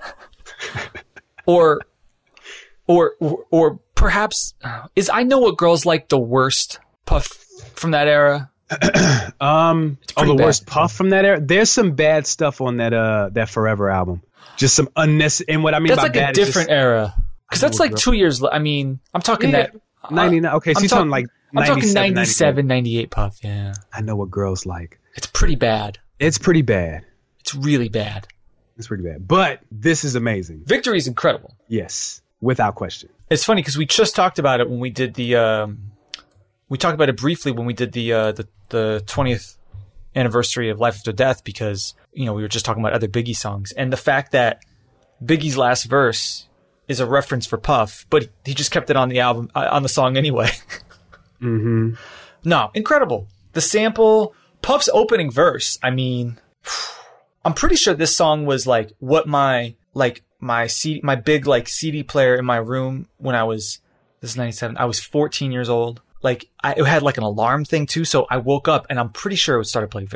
Or, or, or, or perhaps is I Know What Girls Like the worst Puff from that era? Um, oh, pretty the bad. worst Puff from that era. There's some bad stuff on that uh that Forever album. Just some unnecessary. And what I mean That's by like bad a different is era. Because I Know that's What like Girl- two years. I mean, I'm talking Yeah, that. ninety-nine. Okay, so I'm you're talk- talking like I'm talking ninety-seven, ninety-seven, ninety-eight Puff. Yeah. I Know What Girls Like. It's pretty bad. It's pretty bad. It's really bad. It's pretty bad. But this is amazing. Victory is incredible. Yes, without question. It's funny because we just talked about it when we did the. Um, we talked about it briefly when we did the uh, the the twentieth anniversary of Life After Death because you know we were just talking about other Biggie songs and the fact that Biggie's last verse is a reference for Puff, but he just kept it on the album uh, on the song anyway. Mm-hmm. No, incredible. The sample, Puff's opening verse. I mean, I'm pretty sure this song was like what my like my C my big like C D player in my room when I was this is ninety-seven. I was fourteen years old. Like I, it had like an alarm thing too, so I woke up and I'm pretty sure it started playing Victory.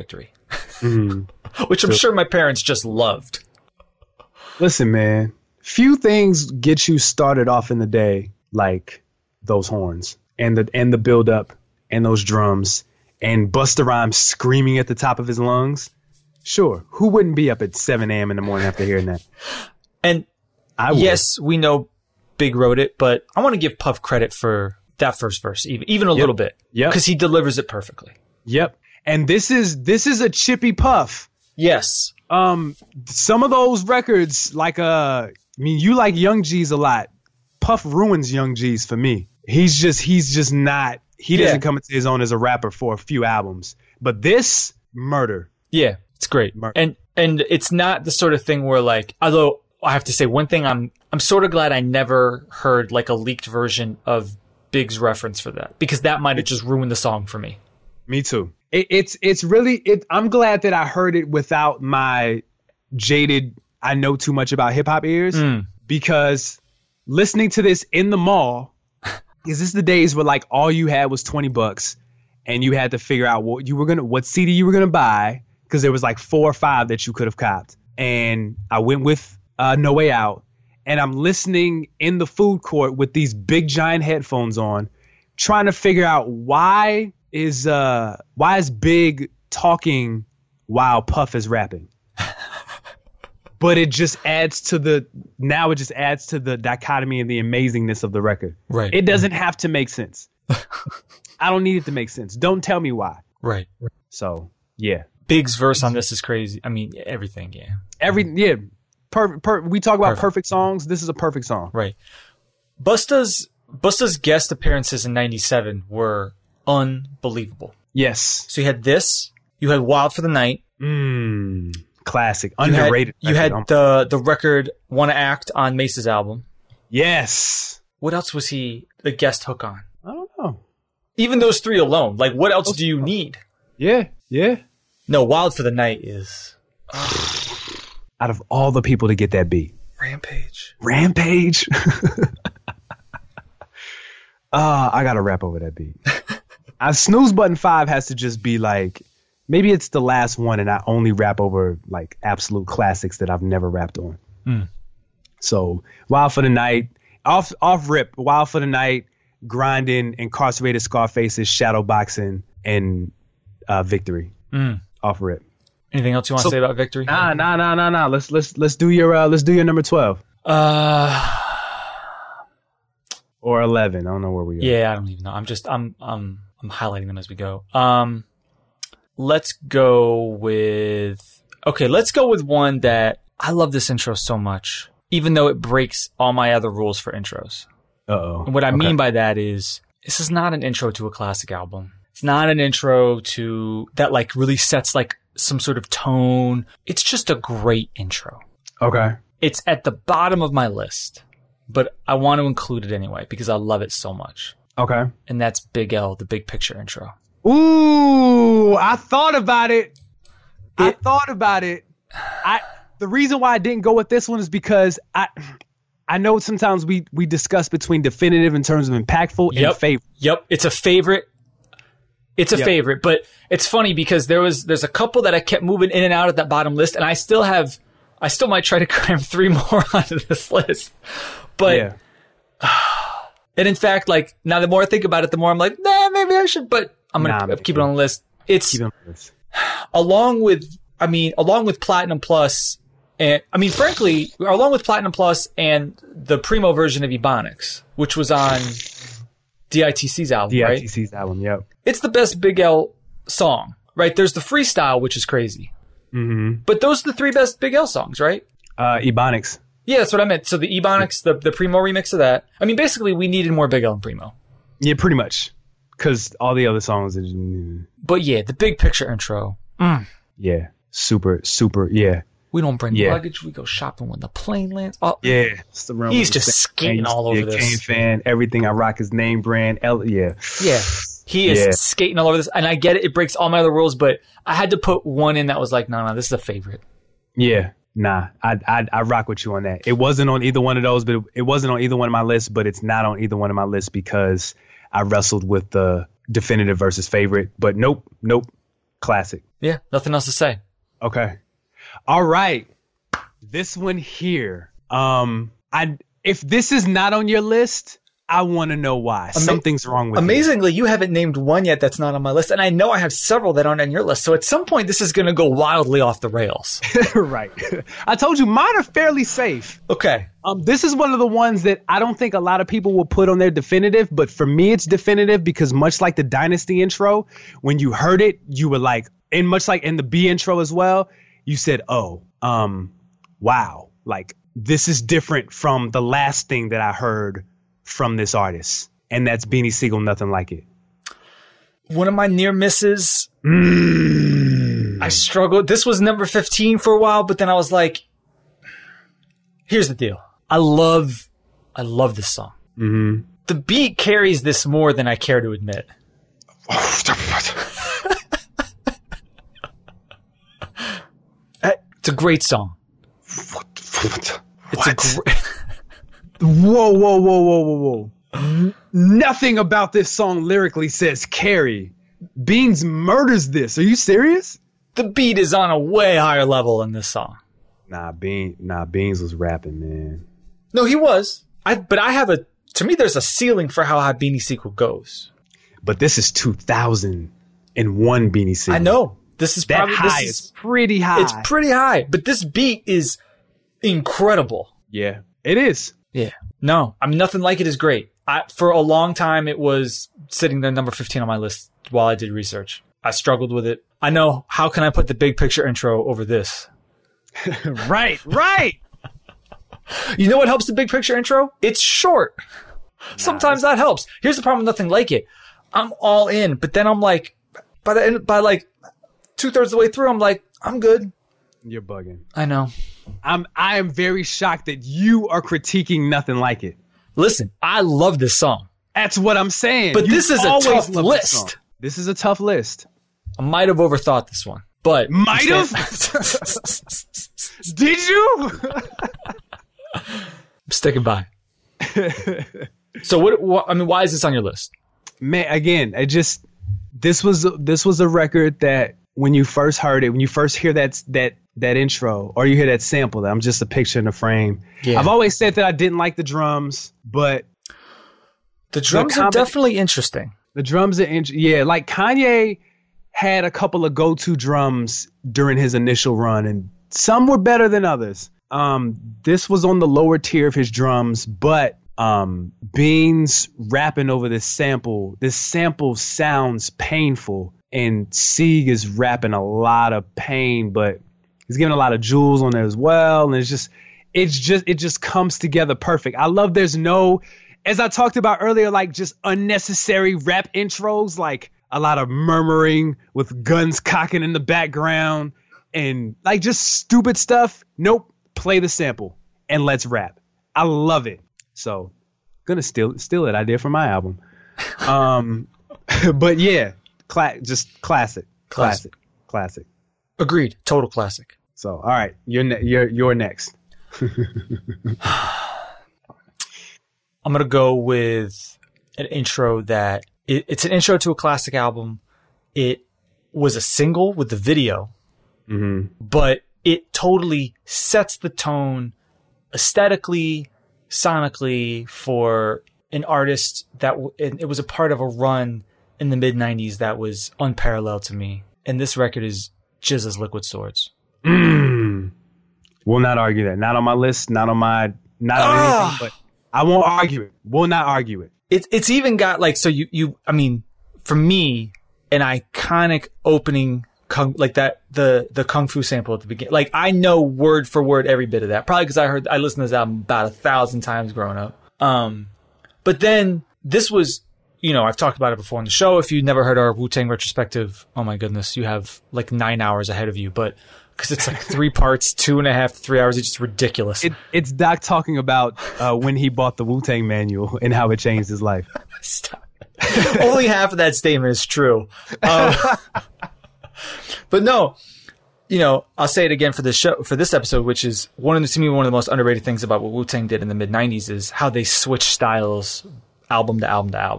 Mm. Which I'm sure my parents just loved. Listen, man, few things get you started off in the day like those horns and the and the build up and those drums and Busta Rhymes screaming at the top of his lungs. Sure, who wouldn't be up at seven a.m. in the morning after hearing that? And I would. Yes, we know Big wrote it, but I want to give Puff credit for that first verse, even even a Yep. little bit, Yep. because he delivers it perfectly. Yep. And this is this is a chippy Puff. Yes. Um, some of those records, like uh, I mean, you like Young G's a lot. Puff ruins Young G's for me. He's just he's just not. He Yeah. doesn't come into his own as a rapper for a few albums. But this murder. Yeah, it's great. Mark. And and it's not the sort of thing where, like, although I have to say one thing, I'm I'm sort of glad I never heard like a leaked version of Big's reference for that, because that might have just ruined the song for me. Me too. It, it's it's really it. I'm glad that I heard it without my jaded I know too much about hip hop ears, Mm. because listening to this in the mall, is this the days where like all you had was twenty bucks and you had to figure out what you were gonna what C D you were gonna buy, because there was like four or five that you could have copped. And I went with uh, No Way Out, and I'm listening in the food court with these big giant headphones on, trying to figure out why is uh why is Big talking while Puff is rapping. But it just adds to the now it just adds to the dichotomy and the amazingness of the record. Right. It doesn't have to make sense. I don't need it to make sense. Don't tell me why. Right. So yeah, Big's verse on this is crazy. I mean, everything. Yeah. every yeah, per, per, we talk about Perfect. perfect songs. This is a perfect song. Right. Busta's Busta's guest appearances in ninety-seven were unbelievable. Yes. So you had this. You had Wild for the Night. Mm, classic, You had, underrated. you had record. the the record Wanna Act on Mace's album. Yes. What else was he the guest hook on? I don't know. Even those three alone. Like, what else do you need? Yeah, yeah. No, Wild for the Night is Out of all the people to get that beat, Rampage. Rampage. Ah, I gotta rap over that beat. I snooze button five has to just be like, maybe it's the last one, and I only rap over like absolute classics that I've never rapped on. Mm. So Wild for the Night, off off rip, Wild for the Night, Grinding, Incarcerated Scarfaces, Shadow Boxing, and uh, Victory. Mm. Off rip. Anything else you want to So- say about Victory? Nah, nah, nah, nah, nah. Let's let's let's do your uh, let's do your number twelve Uh, or eleven. I don't know where we are. yeah, I don't even know. I'm just I'm I'm I'm highlighting them as we go. Um, let's go with okay. Let's go with one that I love this intro so much, even though it breaks all my other rules for intros. Uh oh. And what I mean by that is this is not an intro to a classic album. It's not an intro to that like really sets like some sort of tone. It's just a great intro. Okay. It's at the bottom of my list, but I want to include it anyway because I love it so much. Okay. And that's Big L, the Big Picture intro. Ooh, I thought about it. I It- thought about it. I the reason why I didn't go with this one is because I I know sometimes we we discuss between definitive in terms of impactful Yep. and favorite. Yep, it's a favorite. It's a Yep. favorite, but it's funny because there was there's a couple that I kept moving in and out of that bottom list, and I still have I still might try to cram three more onto this list. But Yeah. and in fact, like now the more I think about it, the more I'm like, nah, maybe I should. But I'm gonna Nah, man. keep it on the list. It's Keep it on the list. along with I mean, along with Platinum Plus, and I mean, frankly, along with Platinum Plus and the Primo version of Ebonics, which was on D I T C's album, right? D I T C's album. Yep. It's the best Big L song, right? There's the freestyle, which is crazy. Mm-hmm. But those are the three best Big L songs, right? Uh, Ebonics. Yeah, that's what I meant. So the Ebonics, the, the Primo remix of that. I mean, basically, we needed more Big L and Primo. Yeah, pretty much. Because all the other songs, are, But yeah, the Big Picture intro. Mm. yeah, super, super, yeah, We don't bring Yeah. luggage. We go shopping when the plane lands. Oh, yeah. It's the realm He's of the just same. skating Yeah, all over yeah, this. Kane fan. Everything I rock is name brand. L- yeah. yeah. He is Yeah. skating all over this. And I get it. It breaks all my other rules. But I had to put one in that was like, no, no, this is a favorite. Yeah, nah, I, I I rock with you on that. It wasn't on either one of those, but it, it wasn't on either one of my lists. But it's not on either one of my lists because I wrestled with the definitive versus favorite. But nope, nope, Classic. Yeah, nothing else to say. Okay. All right. This one here. Um, I if this is not on your list, I want to know why. Ama- Something's wrong with it. Amazingly, you haven't named one yet that's not on my list, and I know I have several that aren't on your list. So at some point, this is going to go wildly off the rails. Right. I told you mine are fairly safe. Okay. Um, this is one of the ones that I don't think a lot of people will put on their definitive, but for me, it's definitive because much like the Dynasty intro, when you heard it, you were like, and much like in the B intro as well, you said, "Oh, um, wow, like this is different from the last thing that I heard from this artist," and that's Beanie Sigel, Nothing Like It. One of my near misses. Mm. I struggled. This was number fifteen for a while, but then I was like, here's the deal. I love, I love this song. Mm-hmm. The beat carries this more than I care to admit. It's a great song. What? It's a great. Whoa, whoa, whoa, whoa, whoa, whoa. N- nothing about this song lyrically says carry. Beans murders this. Are you serious? The beat is on a way higher level in this song. Nah, Bean, nah, Beans was rapping, man. No, he was. I, but I have a, to me, there's a ceiling for how high Beanie Sigel goes. But this is two thousand one Beanie Sigel. I know. This is that probably, high this is, is pretty high. It's pretty high, but this beat is incredible. Yeah, it is. Yeah. No, I mean, Nothing Like It is great. I, for a long time, it was sitting there number fifteen on my list while I did research. I struggled with it. I know, how can I put the Big Picture intro over this? Right, right. You know what helps the Big Picture intro? It's short. Nah, Sometimes that helps. Here's the problem with Nothing Like It. I'm all in, but then I'm like, by the end, by like two thirds of the way through, I'm like, I'm good. You're bugging. I know. I'm I am very shocked that you are critiquing Nothing Like It. Listen, I love this song. That's what I'm saying. But you this is a tough list. This, this is a tough list. I might have overthought this one, but might have. Did you? I'm sticking by. So what, what? I mean, why is this on your list? Man, again, I just this was this was a record that when you first heard it, when you first hear that that that intro, or you hear that sample, that I'm just a picture in a frame. Yeah. I've always said that I didn't like the drums, but the drums the com- are definitely interesting. The drums are in- yeah, like Kanye had a couple of go-to drums during his initial run, and some were better than others. Um, this was on the lower tier of his drums, but um, Beans rapping over this sample, this sample sounds painful, and Sieg is rapping a lot of pain, but he's giving a lot of jewels on there as well, and it's just, it's just, it just comes together perfect. I love there's no, as I talked about earlier, like just unnecessary rap intros, like a lot of murmuring with guns cocking in the background and like just stupid stuff. Nope. Play the sample and let's rap. I love it. So gonna steal steal it. I did for my album. Um, but yeah, cla- just classic, classic, classic, classic. Agreed. Total classic. So all right, you're ne- you're you're next. I'm gonna go with an intro that it, it's an intro to a classic album. It was a single with the video, mm-hmm. but it totally sets the tone aesthetically, sonically for an artist that w- it was a part of a run in the mid nineties that was unparalleled to me. And this record is G Z A's Liquid Swords. Mm. Will not argue that. Not on my list. Not on my. Not on ah. anything. But I won't argue it. Will not argue it. It's it's even got like so you you. I mean, for me, an iconic opening. Kung, like that, the, the Kung Fu sample at the beginning. Like, I know word for word every bit of that. Probably because I heard, I listened to this album about a thousand times growing up. Um, but then this was, you know, I've talked about it before on the show. If you've never heard our Wu-Tang retrospective, oh my goodness, you have like nine hours ahead of you. But because it's like three parts, two and a half, three hours, it's just ridiculous. It, it's Doc talking about uh, when he bought the Wu-Tang manual and how it changed his life. Stop. Only half of that statement is true. Um, But no, you know, I'll say it again for this show, for this episode, which is one of the, to me, one of the most underrated things about what Wu-Tang did in the mid nineties is how they switched styles album to album to album.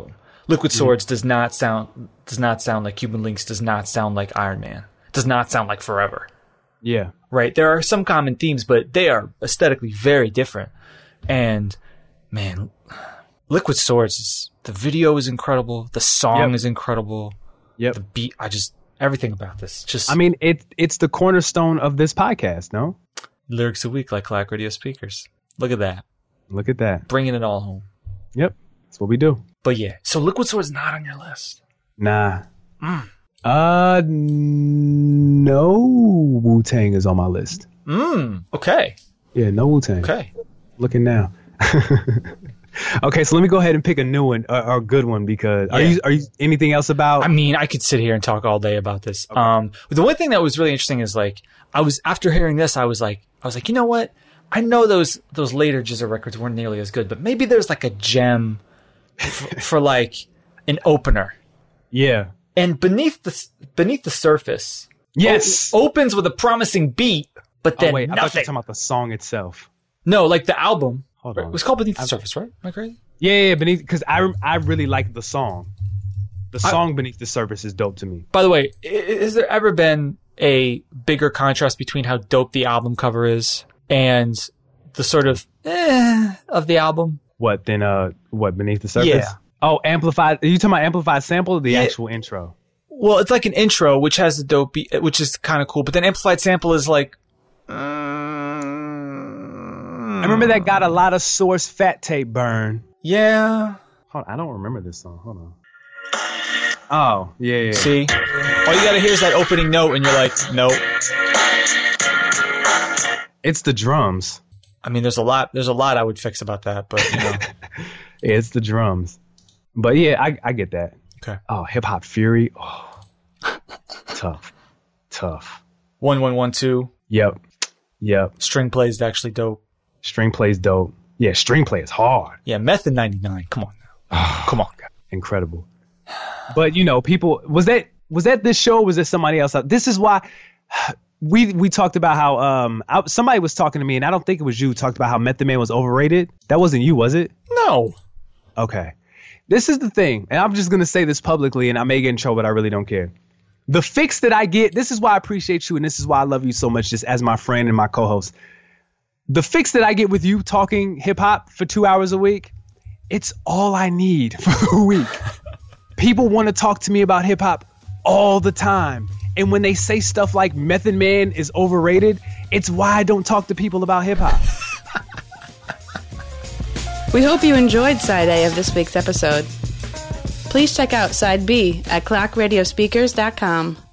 Liquid Swords does not sound does not sound like Cuban Links, does not sound like Iron Man, does not sound like Forever. Yeah. Right? There are some common themes, but they are aesthetically very different. And man, Liquid Swords is, the video is incredible, the song Yep. is incredible. Yep. The beat, I just everything about this. Just I mean, it it's the cornerstone of this podcast, no? lyrics a week like Clack Radio Speakers. Look at that. Look at that. Bringing it all home. Yep. That's what we do. But yeah, so Liquid Swords not on your list. Nah. Mm. Uh, no Wu-Tang is on my list. Mm. Okay. Yeah, no Wu-Tang. Okay. Looking now. Okay, so let me go ahead and pick a new one, or, or a good one, because are Yeah. you are you anything else about? I mean, I could sit here and talk all day about this. Okay. Um, the one thing that was really interesting is like, I was, after hearing this, I was like, I was like, you know what? I know those, those later G Z A records weren't nearly as good, but maybe there's like a gem for, for like an opener. Yeah. And beneath the, beneath the surface. Yes. O- opens with a promising beat, but then Oh wait, I thought you were nothing. talking about the song itself. No, like the album. Hold It on. was called Beneath the I'm- Surface, right? Am I crazy? Yeah, yeah, beneath, because I rem- I really like the song. The song Beneath the Surface is dope to me. By the way, i- has there ever been a bigger contrast between how dope the album cover is and the sort of eh of the album? What then? Uh, what Beneath the Surface? Yeah. Oh, amplified. Are you talking about amplified sample or the Yeah. actual intro? Well, it's like an intro, which has the dope beat, which is kind of cool, but then amplified sample is like. Uh, I remember that got a lot of Source fat tape burn. Yeah. Hold on, I don't remember this song. Hold on. Oh, yeah, yeah. See? All you gotta hear is that opening note, and you're like, nope. It's the drums. I mean, there's a lot. There's a lot I would fix about that, but you know. Yeah, it's the drums. But yeah, I, I get that. Okay. Oh, Hip Hop Fury. Oh, tough. Tough. One one one two. Yep. Yep. String play is actually dope. String plays dope. Yeah, string play is hard. Yeah, Method ninety-nine. Come on now. Come on. Incredible. But you know, people was that was that this show? Or was there somebody else? This is why we we talked about how um I, somebody was talking to me, and I don't think it was you. Talked about how Method Man was overrated. That wasn't you, was it? No. Okay. This is the thing, and I'm just gonna say this publicly, and I may get in trouble, but I really don't care. The fix that I get, this is why I appreciate you, and this is why I love you so much, just as my friend and my co-host. The fix that I get with you talking hip hop for two hours a week, it's all I need for a week. People want to talk to me about hip hop all the time. And when they say stuff like Method Man is overrated, it's why I don't talk to people about hip hop. We hope you enjoyed Side A of this week's episode. Please check out Side B at clack radio speakers dot com.